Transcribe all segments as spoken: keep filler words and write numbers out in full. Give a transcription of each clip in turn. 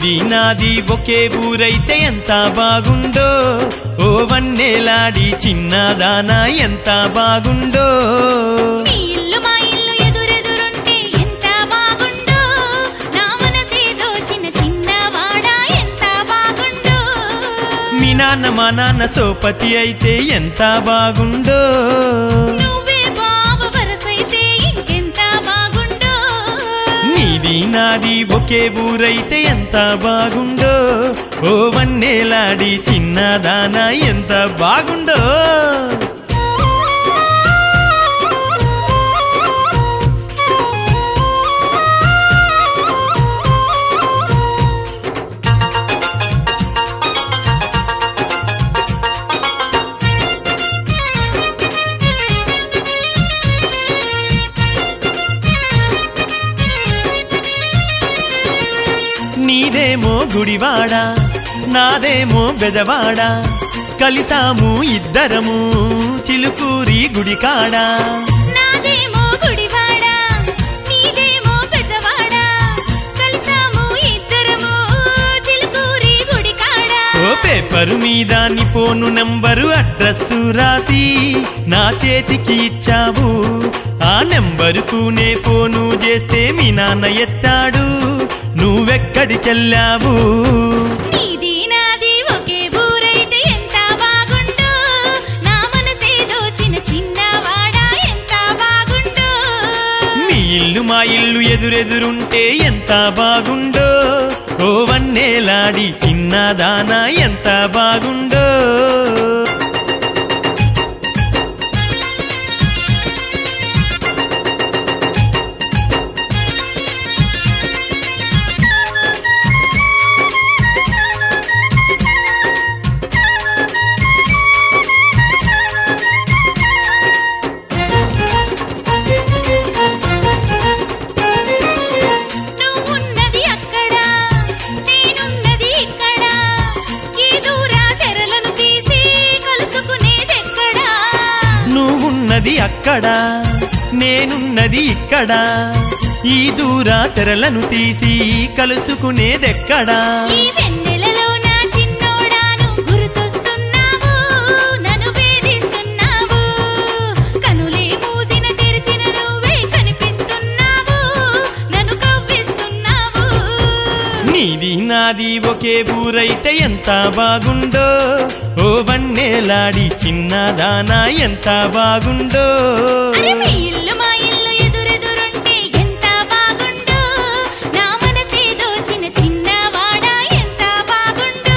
నీది నాది ఒకే ఊరైతే ఎంత బాగుండో, ఓ వన్నెలాడి చిన్నదానా ఎంత బాగుండో. మీ ఇల్లు మా ఇల్లు ఎదురెదురుంటే ఎంత బాగుండో, నా మనసే దోచిన చిన్నవాడా ఎంత బాగుండో. మీ నాన్న మా నాన్న సోపతి అయితే ఎంత బాగుండో, నువ్వే బావ వరసైతే ఇంకెంత బాగుండో. నీది నాది ఒకే ఊరైతే ఎంత బాగుండో, ఓ వన్నెలాడి చిన్నదానా ఎంత బాగుండో. నీదేమో గుడివాడ, నాదేమో బెజవాడ, కలిసాము ఇద్దరము చిలుకూరి గుడికాడ. నాదేమో గుడివాడ, నీదేమో బెజవాడ, కలిసాము ఇద్దరము చిలుకూరి గుడికాడ. ఓ పేపరు మీద నీ ఫోను నంబరు అడ్రస్సు రాసి నా చేతికి ఇచ్చావు, ఆ నెంబరుకు నే ఫోను చేస్తే మీ నాన్న ఎత్తాడు, నువ్వెక్కడికెళ్ళావు. నీది నాది ఒకే ఊరైతే ఎంత బాగుండో, నా మనసే దోచిన చిన్నవాడా ఎంత బాగుండో. మీ ఇల్లు మా ఇల్లు ఎదురెదురుంటే ఎంత బాగుండో, ఓ వన్నెలాడి చిన్నదానా ఎంత బాగుండో. నువ్వున్నది అక్కడ, నేనున్నది ఇక్కడ, ఈ దూర తెరలను తీసి కలుసుకునేదెక్కడా. నువ్వున్నది అక్కడ, నేనున్నది ఇక్కడ, ఈ దూర తెరలను తీసి కలుసుకునేదెక్కడా. ఈ వెన్నెలలో నా చిన్నోడాను గుర్తొస్తున్నావు, నన్ను వేధిస్తున్నావు, కనులే మూసిన తెరిచిన నువ్వే కనిపిస్తున్నావు, నన్ను కవ్విస్తున్నావు. నీది నాది ఒకే ఊరైతే ఎంత బాగుండో, ఓ వన్నెలాడి చిన్నదానా ఎంత బాగుండో. అరే మీ ఇల్లు మా ఇల్లు ఎదురెదురుంటే ఎంత బాగుండో, నా మనసే దోచిన చిన్నవాడా ఎంత బాగుండో.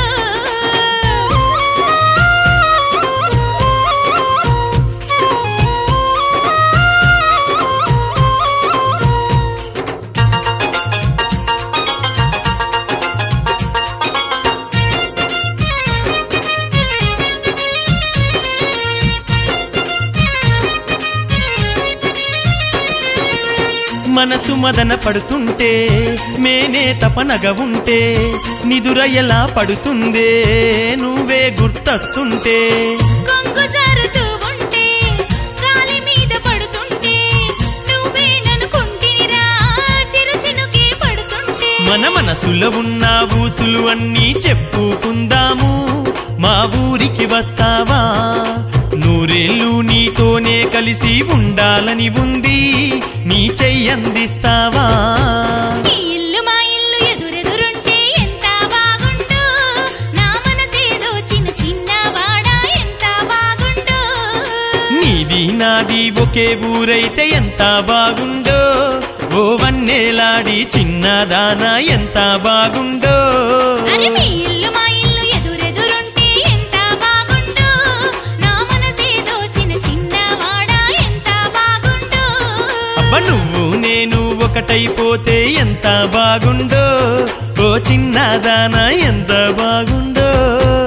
మనసు మదన పడుతుంటే మేనే తపనగ ఉంటే, నిదుర ఎలా పడుతుందే నువ్వే గుర్తొస్తుంటే. కొంగు జారుతూ ఉంటే, గాలి మీద పడుతుంటే, నువ్వే ననుకుంటినిరా చిరు చినుకే పడుతుంటే. మన మనసులో ఉన్న ఊసులు అన్నీ చెప్పుకుందాము, మా ఊరికి వస్తావా, నూరేళ్ళు నీతోనే కలిసి ఉండాలని ఉంది, నీ చెయ్యందిస్తావా. నీ ఇల్లు మా ఇల్లు ఎదురెదురుంటే ఎంత బాగుండో, నా మనసే దోచిన చిన్నవాడా ఎంత బాగుండో. నీది నాది ఒకే ఊరైతే ఎంత బాగుండో, ఓ వన్నెలాడి చిన్నదానా ఎంత బాగుండో. అరే మీ ఇల్లు మా ఇల్లు ఎదురెదురుంటే ఎంత బాగుండో, నా మనసే దోచిన చిన్నవాడా ఎంత బాగుండో. అబ్బ నువ్వు నేను ఒకటైపోతే ఎంత బాగుండో, ఓ చిన్నదానా ఎంత బాగుండో.